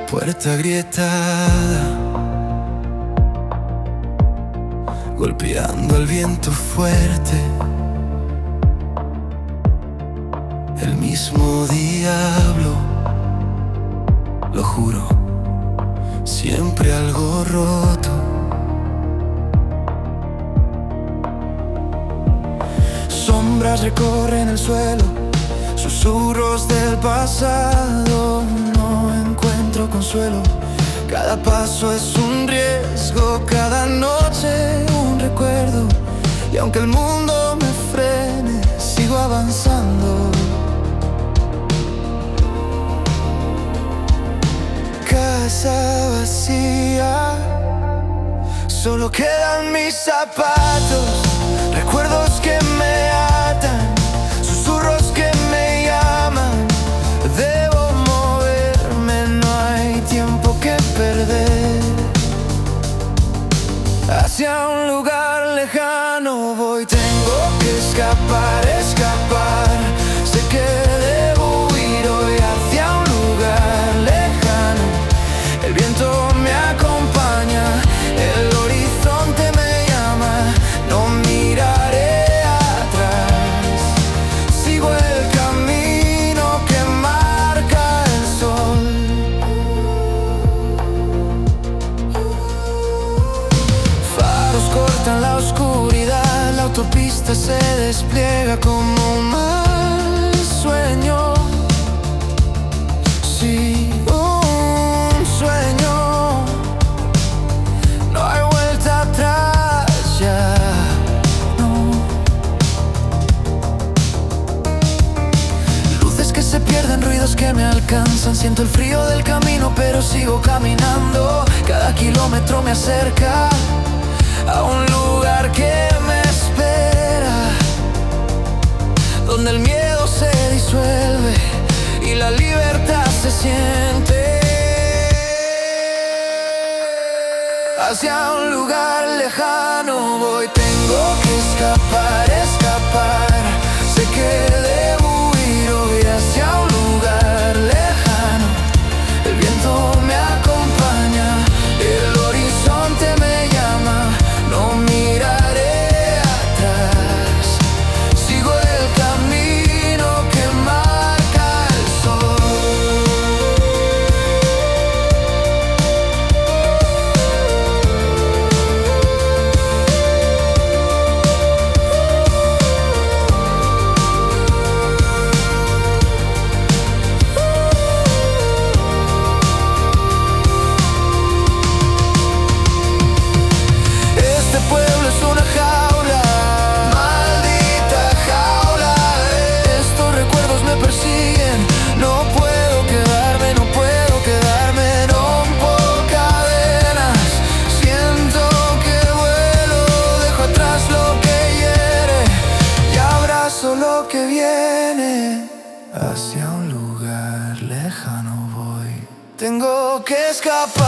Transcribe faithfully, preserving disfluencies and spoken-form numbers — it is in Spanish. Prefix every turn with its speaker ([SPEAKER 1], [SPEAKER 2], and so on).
[SPEAKER 1] Puerta agrietada, golpeando el viento fuerte. El mismo diablo, lo juro, siempre algo roto. Sombras recorren el suelo, susurros del pasado. No encuentro consuelo, cada paso es un riesgo, cada noche un recuerdo. Y aunque el mundo me frene, sigo avanzando. Casa vacía, solo quedan mis zapatos, recuerdos que me atan, susurros que me llaman. Debo moverme, no hay tiempo que perder. Hacia un lugar lejano voy, tengo que escapar, escapar. Sé que debo huir hoy hacia un lugar lejano. El viento me acompaña, el horizonte me llama. No miraré atrás, sigo el camino que marca el sol. Faros cortan la oscuridad, la autopista se despliega como un mal sueño. Sí, un sueño, no hay vuelta atrás ya, no. Luces que se pierden, ruidos que me alcanzan. Siento el frío del camino, pero sigo caminando. Cada kilómetro me acerca a un lugar que me espera, donde el miedo se disuelve y la libertad se siente. Hacia un lugar lejano voy, tengo que escapar, escapar. Sé que debo huir hoy hacia un lugar lejano. El viento me acompaña, el horizonte me llama. No miraré atrás, sigo el camino que marca el sol. Este pueblo es una jaula, maldita jaula. Estos recuerdos me persiguen, no puedo quedarme, no puedo quedarme. Rompo cadenas, siento que vuelo, dejo atrás lo que hiere y abrazo lo que viene. Hacia un lugar lejano voy, tengo que escapar.